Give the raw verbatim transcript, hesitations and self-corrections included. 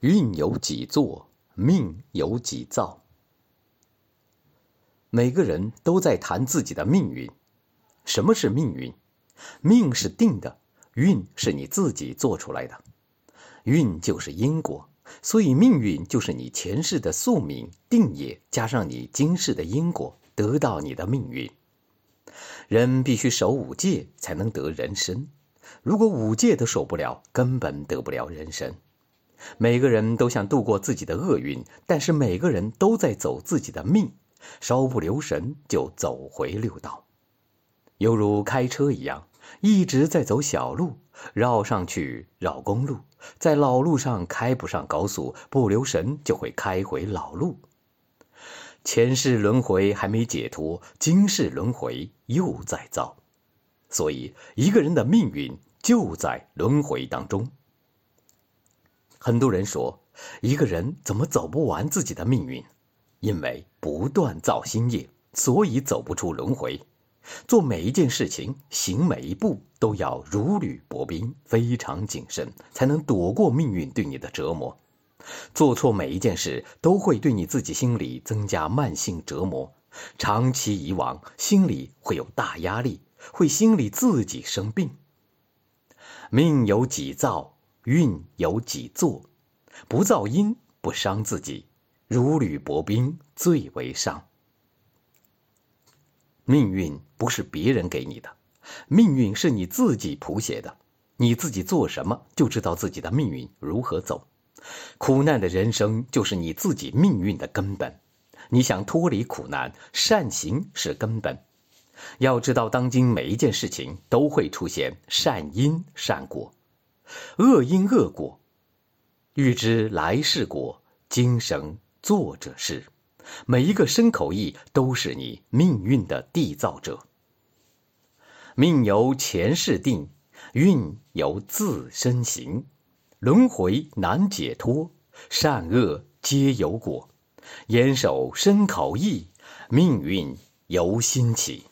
运由己作，命由己造。每个人都在谈自己的命运。什么是命运？命是定的，运是你自己做出来的。运就是因果，所以命运就是你前世的宿命定业，加上你今世的因果，得到你的命运。人必须守五戒才能得人身，如果五戒都守不了，根本得不了人身。每个人都想度过自己的厄运，但是每个人都在走自己的命，稍不留神就走回六道。犹如开车一样，一直在走小路，绕上去绕公路，在老路上开不上高速，不留神就会开回老路。前世轮回还没解脱，今世轮回又在造。所以一个人的命运就在轮回当中。很多人说，一个人怎么走不完自己的命运？因为不断造新业，所以走不出轮回。做每一件事情，行每一步都要如履薄冰，非常谨慎，才能躲过命运对你的折磨。做错每一件事都会对你自己心里增加慢性折磨，长期以往，心里会有大压力，会心里自己生病。命由己造，运由己作，不造因，不伤自己，如履薄冰最为伤。命运不是别人给你的，命运是你自己谱写的，你自己做什么就知道自己的命运如何走。苦难的人生就是你自己命运的根本，你想脱离苦难，善行是根本。要知道当今每一件事情都会出现善因善果，恶因恶果。欲知来世果，今生做者是。每一个身口意都是你命运的缔造者。命由前世定，运由自身行。轮回难解脱，善恶皆有果。严守身口意，命运由心起。